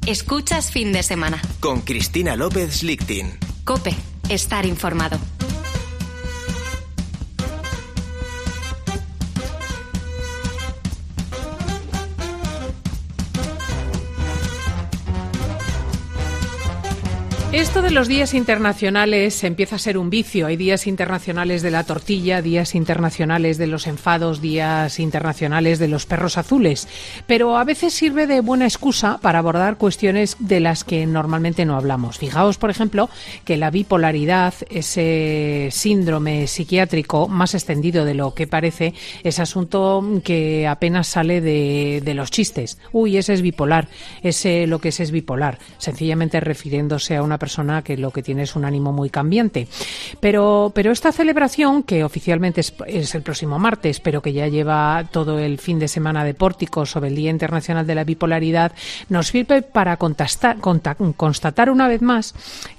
Escuchas Fin de Semana. Con Cristina López Lichtin. COPE. Estar informado. Esto de los días internacionales empieza a ser un vicio. Hay días internacionales de la tortilla, días internacionales de los enfados, días internacionales de los perros azules. Pero a veces sirve de buena excusa para abordar cuestiones de las que normalmente no hablamos. Fijaos, por ejemplo, que la bipolaridad, ese síndrome psiquiátrico más extendido de lo que parece, es asunto que apenas sale de los chistes. Uy, ese es bipolar, ese lo que es bipolar, sencillamente refiriéndose a una persona que lo que tiene es un ánimo muy cambiante. Pero esta celebración, que oficialmente es el próximo martes, pero que ya lleva todo el fin de semana de pórtico sobre el Día Internacional de la Bipolaridad, nos sirve para constatar una vez más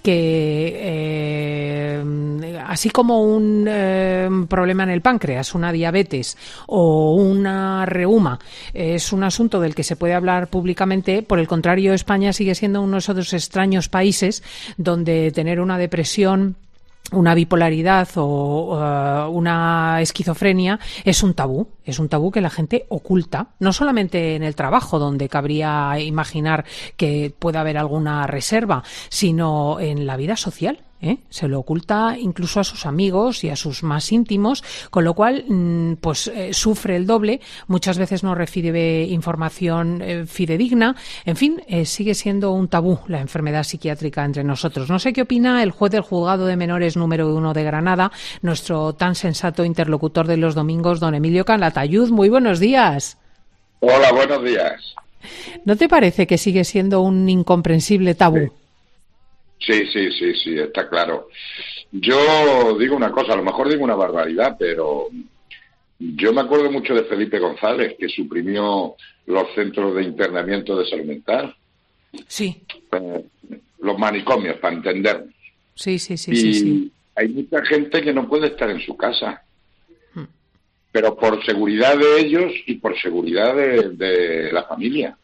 que así como un problema en el páncreas, una diabetes o una reuma es un asunto del que se puede hablar públicamente, por el contrario, España sigue siendo uno de esos extraños países donde tener una depresión, una bipolaridad o una esquizofrenia es un tabú que la gente oculta, no solamente en el trabajo, donde cabría imaginar que pueda haber alguna reserva, sino en la vida social. Se lo oculta incluso a sus amigos y a sus más íntimos, con lo cual sufre el doble, muchas veces no recibe información fidedigna. En fin, sigue siendo un tabú la enfermedad psiquiátrica entre nosotros. No sé qué opina el juez del Juzgado de Menores número 1 de Granada, nuestro tan sensato interlocutor de los domingos, don Emilio Calatayud. Muy buenos días. Hola, buenos días. ¿No te parece que sigue siendo un incomprensible tabú? Sí, está claro. Yo digo una cosa, a lo mejor digo una barbaridad, pero yo me acuerdo mucho de Felipe González, que suprimió los centros de internamiento de salud mental. Sí. Los manicomios, para entendernos. Sí. Hay mucha gente que no puede estar en su casa, pero por seguridad de ellos y por seguridad de la familia.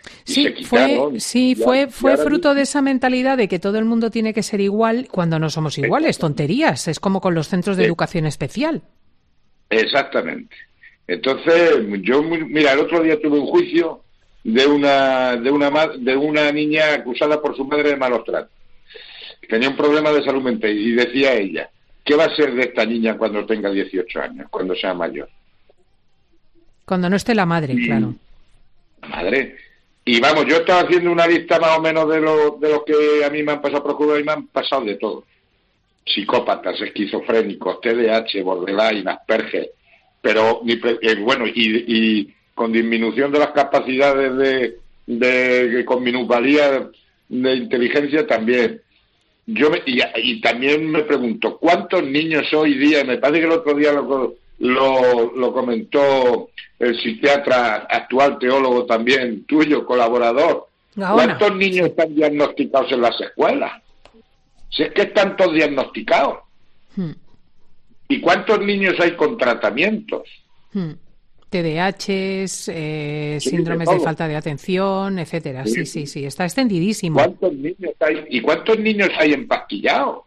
Fue fruto de esa mentalidad de que todo el mundo tiene que ser igual cuando no somos iguales. Tonterías, es como con los centros de educación especial. Exactamente. Entonces, mira, el otro día tuve un juicio de una niña acusada por su madre de malos tratos. Tenía un problema de salud mental y decía ella, ¿qué va a ser de esta niña cuando tenga 18 años, cuando sea mayor? Cuando no esté la madre, claro. La madre. Y vamos, yo estaba haciendo una lista más o menos de lo que a mí me han pasado por juzgado y me han pasado de todo. Psicópatas, esquizofrénicos, TDAH, borderline, Asperger, pero y con disminución de las capacidades con minusvalía de inteligencia también. Y también me pregunto, ¿cuántos niños hoy día, y me parece que el otro día lo comentó el psiquiatra, actual teólogo también, tuyo, colaborador, ¿cuántos niños están diagnosticados en las escuelas? Si es que están todos diagnosticados. ¿Y cuántos niños hay con tratamientos? TDAH, síndromes de falta de atención, etcétera. Sí, está extendidísimo. ¿Cuántos niños hay? ¿Y cuántos niños hay empastillados?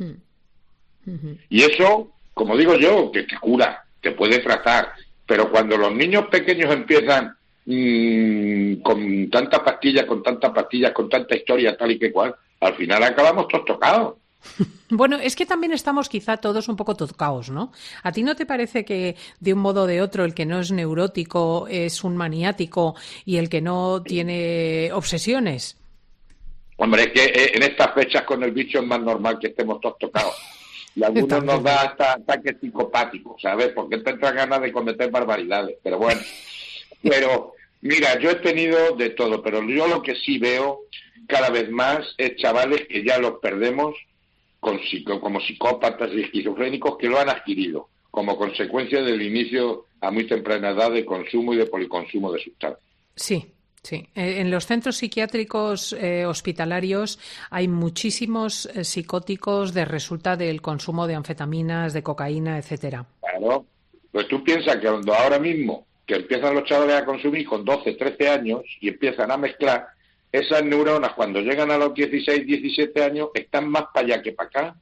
Y eso, como digo yo, que te cura, te puede tratar, pero cuando los niños pequeños empiezan con tantas pastillas, con tanta historia, tal y que cual, al final acabamos todos tocados. Bueno, es que también estamos quizá todos un poco tocados, ¿no? ¿A ti no te parece que de un modo o de otro el que no es neurótico es un maniático y el que no tiene obsesiones? Hombre, es que en estas fechas con el bicho es más normal que estemos todos tocados. Y a algunos nos da hasta ataques psicopáticos, ¿sabes? Porque te entra ganas de cometer barbaridades. Pero bueno, mira, yo he tenido de todo, pero yo lo que sí veo cada vez más es chavales que ya los perdemos como psicópatas y esquizofrénicos que lo han adquirido como consecuencia del inicio a muy temprana edad de consumo y de policonsumo de sustancias. Sí. En los centros psiquiátricos hospitalarios hay muchísimos psicóticos de resulta del consumo de anfetaminas, de cocaína, etcétera. Claro, pues tú piensas que ahora mismo que empiezan los chavales a consumir con 12, 13 años y empiezan a mezclar, esas neuronas cuando llegan a los 16, 17 años están más para allá que para acá.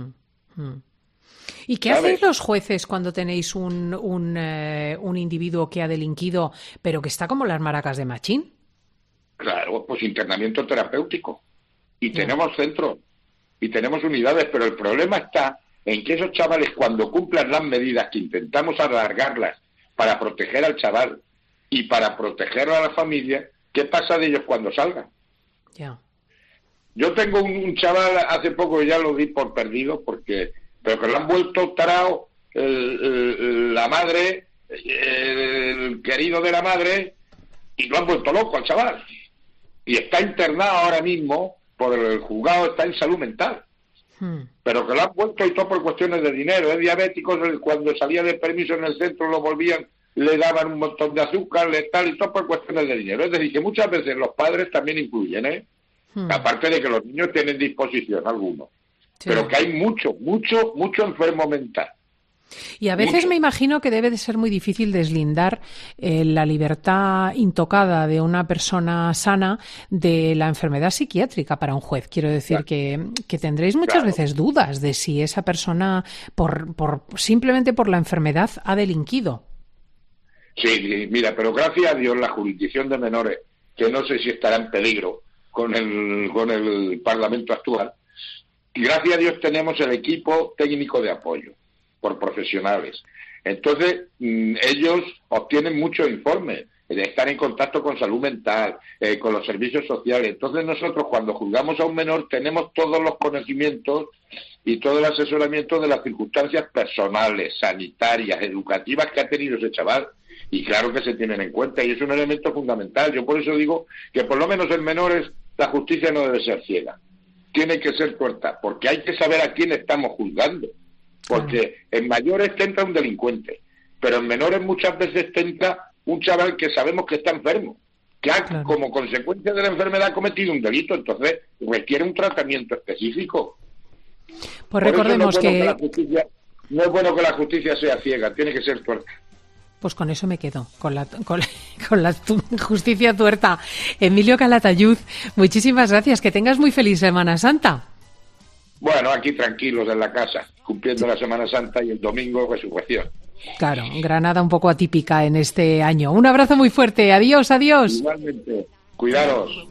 ¿Y qué hacéis los jueces cuando tenéis un individuo que ha delinquido, pero que está como las maracas de Machín? Claro, pues internamiento terapéutico. Y tenemos centros, y tenemos unidades, pero el problema está en que esos chavales, cuando cumplan las medidas que intentamos alargarlas para proteger al chaval y para proteger a la familia, ¿qué pasa de ellos cuando salgan? Ya. Yo tengo un chaval, hace poco ya lo di por perdido, pero que lo han vuelto tarao, la madre, el querido de la madre, y lo han vuelto loco al chaval. Y está internado ahora mismo por el juzgado, está en salud mental. Pero que lo han vuelto y todo por cuestiones de dinero. Es diabético, cuando salía de permiso en el centro lo volvían, le daban un montón de azúcar, letal, y todo por cuestiones de dinero. Es decir, que muchas veces los padres también influyen, ¿eh? Aparte de que los niños tienen disposición algunos. Sí. Pero que hay mucho enfermo mental. Y a veces me imagino que debe de ser muy difícil deslindar la libertad intocada de una persona sana de la enfermedad psiquiátrica para un juez. Quiero decir que tendréis muchas veces dudas de si esa persona, simplemente por la enfermedad, ha delinquido. Sí, mira, pero gracias a Dios la jurisdicción de menores, que no sé si estará en peligro con el Parlamento actual, y gracias a Dios tenemos el equipo técnico de apoyo por profesionales. Entonces, ellos obtienen muchos informes, están en contacto con salud mental, con los servicios sociales. Entonces, nosotros cuando juzgamos a un menor tenemos todos los conocimientos y todo el asesoramiento de las circunstancias personales, sanitarias, educativas que ha tenido ese chaval. Y claro que se tienen en cuenta, y es un elemento fundamental. Yo por eso digo que por lo menos en menores la justicia no debe ser ciega. Tiene que ser tuerta, porque hay que saber a quién estamos juzgando. Porque en mayores te entra un delincuente, pero en menores muchas veces te entra un chaval que sabemos que está enfermo, que ha, como consecuencia de la enfermedad, cometido un delito, entonces requiere un tratamiento específico. Pues recordemos que no es bueno que la justicia sea ciega, tiene que ser tuerta. Pues con eso me quedo, con la justicia tuerta. Emilio Calatayud, muchísimas gracias, que tengas muy feliz Semana Santa. Bueno, aquí tranquilos en la casa, cumpliendo la Semana Santa y el domingo resurrección. Claro, Granada un poco atípica en este año. Un abrazo muy fuerte, adiós, adiós. Igualmente, cuidaros.